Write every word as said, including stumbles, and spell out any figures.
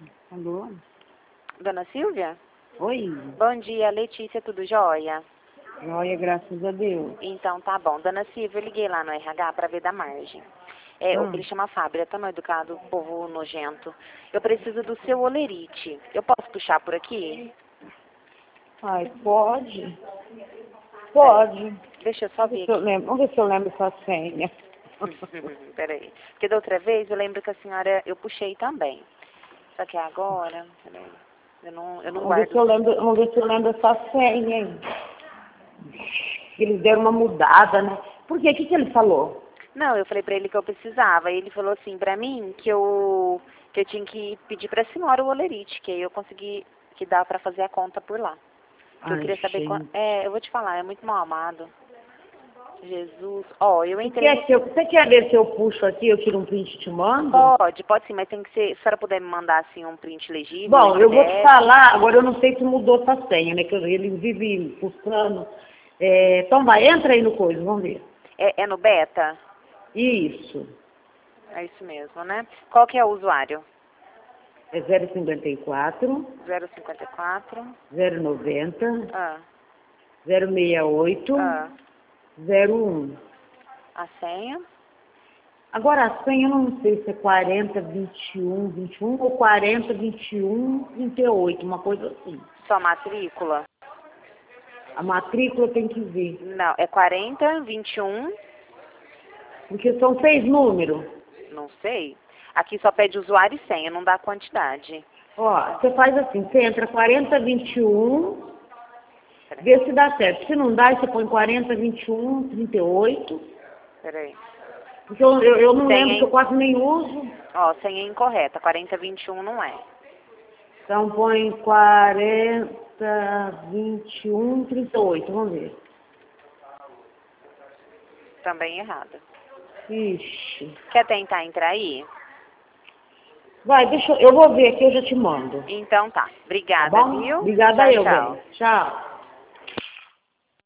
Alô? Dona Silvia? Oi. Bom dia, Letícia, tudo jóia? Joia, graças a Deus. Então tá bom. Dona Silvia, eu liguei lá no R H para ver da margem. É, Ah. ele chama Fábio, é tão educado, povo nojento. Eu preciso do seu olerite. Eu posso puxar por aqui? Ai, pode? Pode. Deixa eu só Vamos ver ver se eu aqui. lembro, vamos ver se eu lembro essa senha. Peraí. Porque da outra vez eu lembro que a senhora, eu puxei também. Só que agora, peraí. Eu não, eu não Vamos ver se eu guardo. lembro, vamos ver se eu lembro essa senha, hein? Eles deram uma mudada, né? Por quê? O que que ele falou? Não, eu falei pra ele que eu precisava. Ele falou assim pra mim que eu, que eu tinha que pedir pra senhora o olerite, que aí eu consegui, que dá pra fazer a conta por lá. Que eu Ai, queria saber quando. gente. É, eu vou te falar, é muito mal amado. Jesus. Ó, eu Você entrei. quer, que eu, você quer ver se eu puxo aqui, eu tiro um print e te mando? Pode, pode sim, mas tem que ser. Se a senhora puder me mandar assim um print legível em Bom, eu vou te P D F. falar, agora eu não sei se mudou essa senha, né? Que eu- ele vive pulsando. É, então vai, entra aí no coisa, vamos ver. É, é no beta? Isso. É isso mesmo, né? Qual que é o usuário? É zero cinquenta e quatro, zero cinquenta e quatro. zero noventa, Ah, zero sessenta e oito, ah. zero um. A senha? Agora a senha eu não sei se é quarenta, vinte e um, vinte e um ou quarenta, vinte e um, trinta e oito, uma coisa assim. Sua matrícula? A matrícula tem que ver. Não, é quarenta, vinte e um. Porque são seis números. Não sei. Aqui só pede usuário e senha, não dá quantidade. Ó, você faz assim, você entra quarenta, vinte e um, Peraí, vê se dá certo. Se não dá, aí você põe quarenta, vinte e um, trinta e oito. peraí. Porque eu, eu, eu não Senha, lembro, que eu in- quase nem uso. ó, senha incorreta. quarenta, vinte e um não é. Então põe quarenta, vinte e um, trinta e oito, vamos ver. Também errada. Ixi. Quer tentar entrar aí? Vai, deixa eu, eu vou ver aqui, eu já te mando. Então tá. Tá Obrigada, bom? viu? Obrigada Tchau, eu, tchau. bem. Tchau.